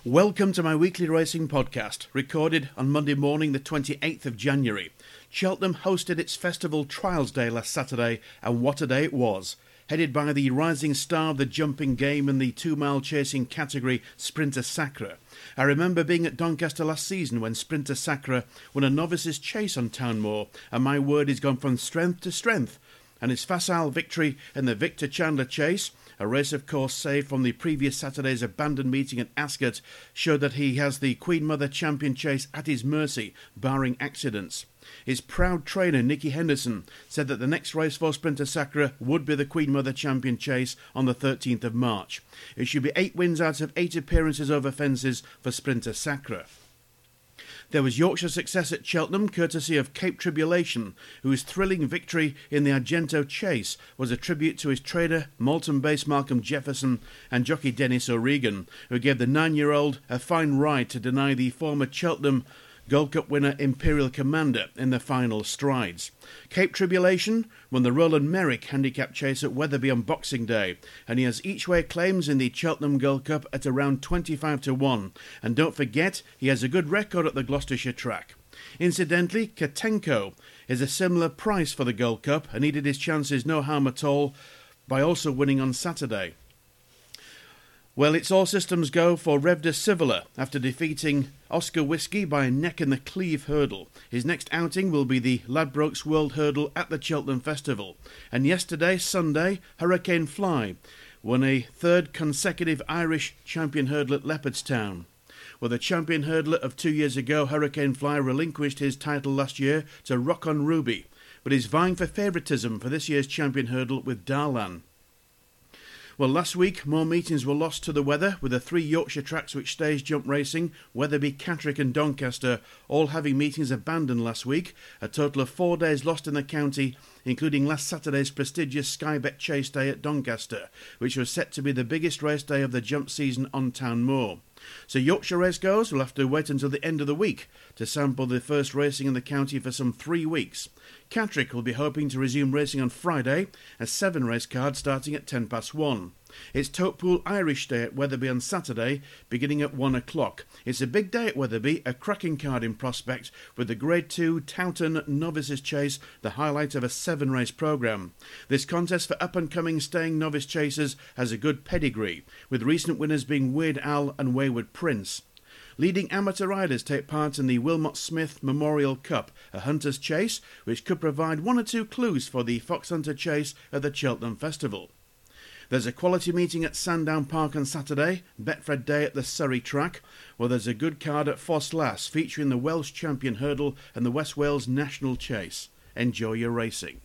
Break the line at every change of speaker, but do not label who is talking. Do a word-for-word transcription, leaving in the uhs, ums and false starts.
Welcome to my weekly racing podcast, recorded on Monday morning the twenty-eighth of January. Cheltenham hosted its Festival Trials Day last Saturday, and what a day it was. Headed by the rising star of the jumping game in the two-mile chasing category, Sprinter Sacre. I remember being at Doncaster last season when Sprinter Sacre won a novice's chase on Townmoor, and my word has gone from strength to strength. And his facile victory in the Victor Chandler Chase, a race of course saved from the previous Saturday's abandoned meeting at Ascot, showed that he has the Queen Mother Champion Chase at his mercy, barring accidents. His proud trainer Nicky Henderson said that the next race for Sprinter Sacre would be the Queen Mother Champion Chase on the thirteenth of March. It should be eight wins out of eight appearances over fences for Sprinter Sacre. There was Yorkshire success at Cheltenham, courtesy of Cape Tribulation, whose thrilling victory in the Argento Chase was a tribute to his trainer, Malton-based Malcolm Jefferson, and jockey Dennis O'Regan, who gave the nine-year-old a fine ride to deny the former Cheltenham Gold Cup winner Imperial Commander in the final strides. Cape Tribulation won the Roland Merrick handicap chase at Wetherby on Boxing Day, and he has each-way claims in the Cheltenham Gold Cup at around twenty-five to one, and don't forget he has a good record at the Gloucestershire track. Incidentally, Katenko is a similar price for the Gold Cup and needed his chances no harm at all by also winning on Saturday. Well, it's all systems go for Rev de Civilla after defeating Oscar Whiskey by a neck in the Cleve Hurdle. His next outing will be the Ladbrokes World Hurdle at the Cheltenham Festival. And yesterday, Sunday, Hurricane Fly won a third consecutive Irish champion hurdle at Leopardstown. Well, the champion hurdler of two years ago, Hurricane Fly, relinquished his title last year to Rock on Ruby, but is vying for favouritism for this year's champion hurdle with Darlan. Well, last week, more meetings were lost to the weather, with the three Yorkshire tracks which stage jump racing, Wetherby, Catterick and Doncaster, all having meetings abandoned last week. A total of four days lost in the county, including last Saturday's prestigious Sky Bet Chase Day at Doncaster, which was set to be the biggest race day of the jump season on Townmoor. So Yorkshire racegoers will have to wait until the end of the week to sample the first racing in the county for some three weeks. Catterick will be hoping to resume racing on Friday, a seven-race card starting at ten past one. It's Totepool Irish Day at Wetherby on Saturday, beginning at one o'clock. It's a big day at Wetherby, a cracking card in prospect, with the Grade two Towton Novices Chase, the highlight of a seven-race programme. This contest for up-and-coming staying novice chasers has a good pedigree, with recent winners being Weird Al and Wayward Prince. Leading amateur riders take part in the Wilmot Smith Memorial Cup, a hunter's chase, which could provide one or two clues for the Fox Hunter Chase at the Cheltenham Festival. There's a quality meeting at Sandown Park on Saturday, Betfred Day at the Surrey track, where there's a good card at Foss Lass featuring the Welsh Champion Hurdle and the West Wales National Chase. Enjoy your racing.